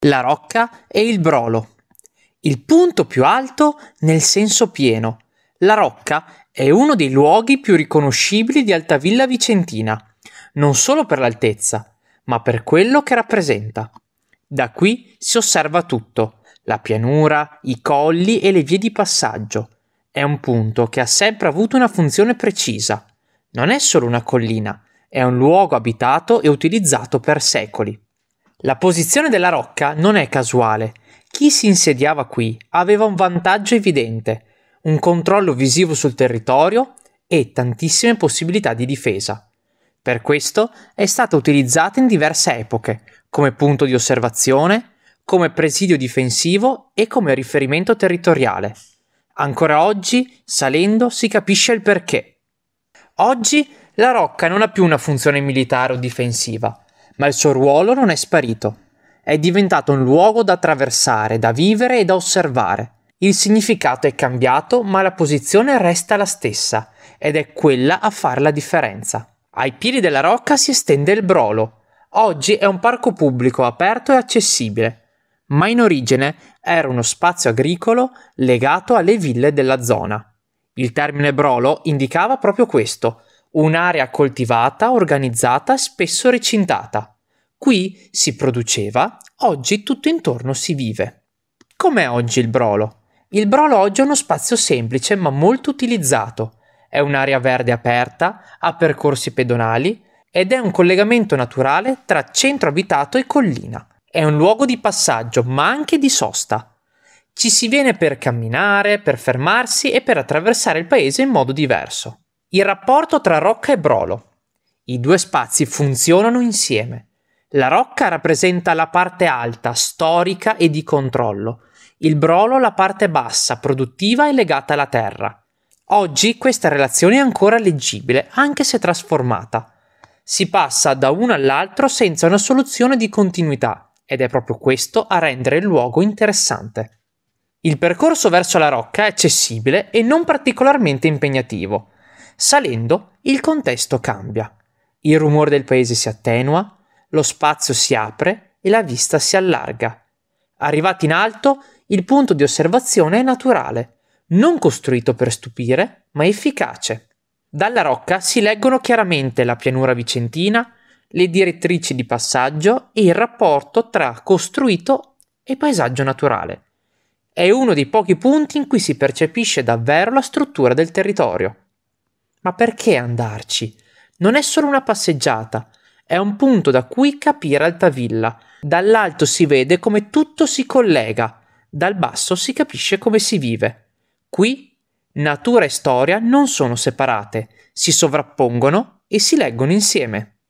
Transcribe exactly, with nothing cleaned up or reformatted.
La Rocca e il Brolo. Il punto più alto nel senso pieno. La Rocca è uno dei luoghi più riconoscibili di Altavilla Vicentina, non solo per l'altezza, ma per quello che rappresenta. Da qui si osserva tutto, la pianura, i colli e le vie di passaggio. È un punto che ha sempre avuto una funzione precisa. Non è solo una collina, è un luogo abitato e utilizzato per secoli. La posizione della rocca non è casuale. Chi si insediava qui aveva un vantaggio evidente, un controllo visivo sul territorio e tantissime possibilità di difesa. Per questo è stata utilizzata in diverse epoche, come punto di osservazione, come presidio difensivo e come riferimento territoriale. Ancora oggi, salendo, si capisce il perché. Oggi la rocca non ha più una funzione militare o difensiva, ma il suo ruolo non è sparito. È diventato un luogo da attraversare, da vivere e da osservare. Il significato è cambiato, ma la posizione resta la stessa, ed è quella a fare la differenza. Ai piedi della rocca si estende il Brolo. Oggi è un parco pubblico aperto e accessibile, ma in origine era uno spazio agricolo legato alle ville della zona. Il termine Brolo indicava proprio questo: un'area coltivata, organizzata, spesso recintata. Qui si produceva, oggi tutto intorno si vive. Com'è oggi il Brolo? Il Brolo oggi è uno spazio semplice ma molto utilizzato. È un'area verde aperta, ha percorsi pedonali ed è un collegamento naturale tra centro abitato e collina. È un luogo di passaggio ma anche di sosta. Ci si viene per camminare, per fermarsi e per attraversare il paese in modo diverso. Il rapporto tra rocca e Brolo. I due spazi funzionano insieme. La rocca rappresenta la parte alta, storica e di controllo. Il Brolo la parte bassa, produttiva e legata alla terra. Oggi questa relazione è ancora leggibile, anche se trasformata. Si passa da uno all'altro senza una soluzione di continuità, ed è proprio questo a rendere il luogo interessante. Il percorso verso la rocca è accessibile e non particolarmente impegnativo. Salendo, il contesto cambia. Il rumore del paese si attenua, lo spazio si apre e la vista si allarga. Arrivati in alto, il punto di osservazione è naturale, non costruito per stupire, ma efficace. Dalla rocca si leggono chiaramente la pianura vicentina, le direttrici di passaggio e il rapporto tra costruito e paesaggio naturale. È uno dei pochi punti in cui si percepisce davvero la struttura del territorio. Ma perché andarci? Non è solo una passeggiata, è un punto da cui capire Altavilla. Dall'alto si vede come tutto si collega, dal basso si capisce come si vive. Qui natura e storia non sono separate, si sovrappongono e si leggono insieme.